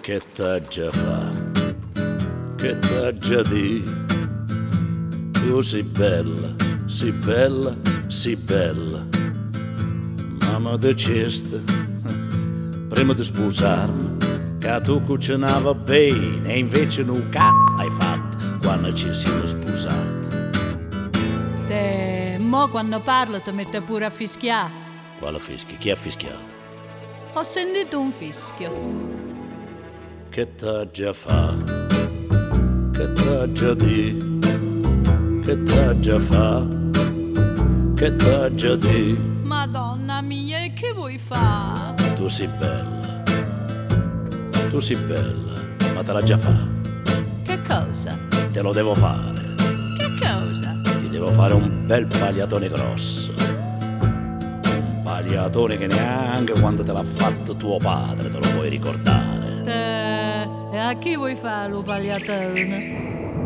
Che t'ha già fa? Che t'ha già di? Tu sei bella, sei bella, sei bella. Mamma diceste, prima di sposarmi, che tu cucinava bene, e invece non cazzo hai fatto quando ci siamo sposati. Te, mo quando parlo ti mette pure a fischiare. Quale fischio? Chi ha fischiato? Ho sentito un fischio. Che t'ha già fa? Che t'ha già di? Che t'ha già fa? Che t'ha già di? Madonna mia, e che vuoi fare? Tu sei bella, ma te la già fa. Che cosa? Te lo devo fare. Che cosa? Ti devo fare un bel pagliatone grosso. Un pagliatone che neanche quando te l'ha fatto tuo padre te lo puoi ricordare. E a chi vuoi fare lo pagliatone?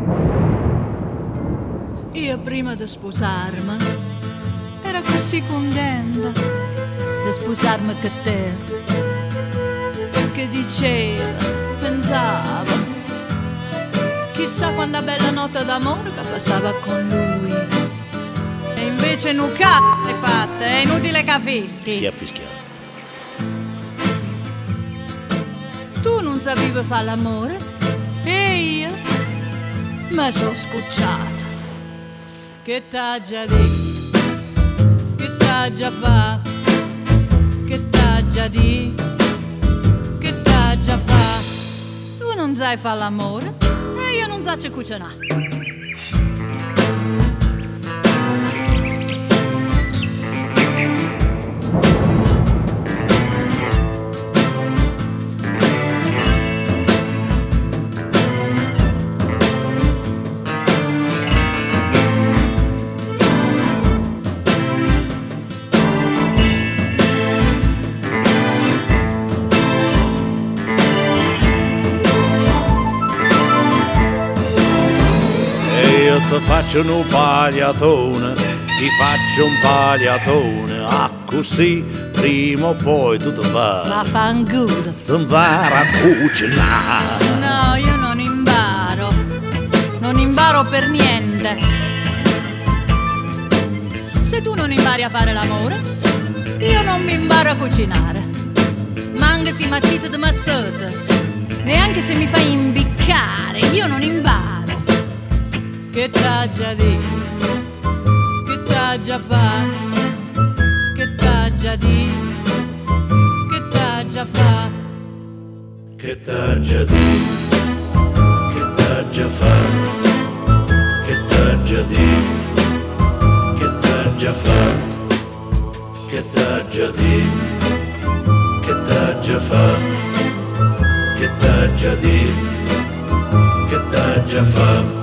Io prima di sposarmi ero così contenta di sposarmi con te, perché diceva, pensava, chissà quanta bella notte d'amore che passava con lui. E invece non cazzo hai fatto, è inutile che fischi. Chi ha fischiato? Tu non sapevi fare l'amore e io mi sono scocciata. Che t'ha già detto? Che t'ha già fa? Che t'ha già di? Che t'ha già fa? Tu non sai fare l'amore e io non so cucinare. Ti faccio un pagliatone, ti faccio un pagliatone, così prima o poi tu ti vai. Ma fanculo. Ti impara a cucinare. No, io non imparo per niente. Se tu non impari a fare l'amore, io non mi imparo a cucinare. Ma anche se mi accito di mazzate, neanche se mi fai imbiccare, io non imparo. Che t'ha già di? Che t'ha già fa? Che t'ha già di? Che t'ha già fa? Che t'ha già di? Che t'ha già fa? Che t'ha già di? Che t'ha già fa? Che t'ha già di? Che t'ha già fa? Che t'ha già di? Che t'ha già fa?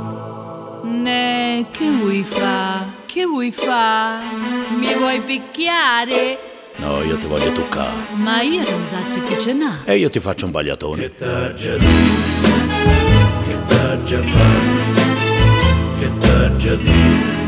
Che vuoi fa? Che vuoi fa? Mi vuoi picchiare? No, io ti voglio toccare. Ma io non so cucinare. E io ti faccio un pagliatone. Che t'ha già di? Che t'ha già fa? Che t'ha già di?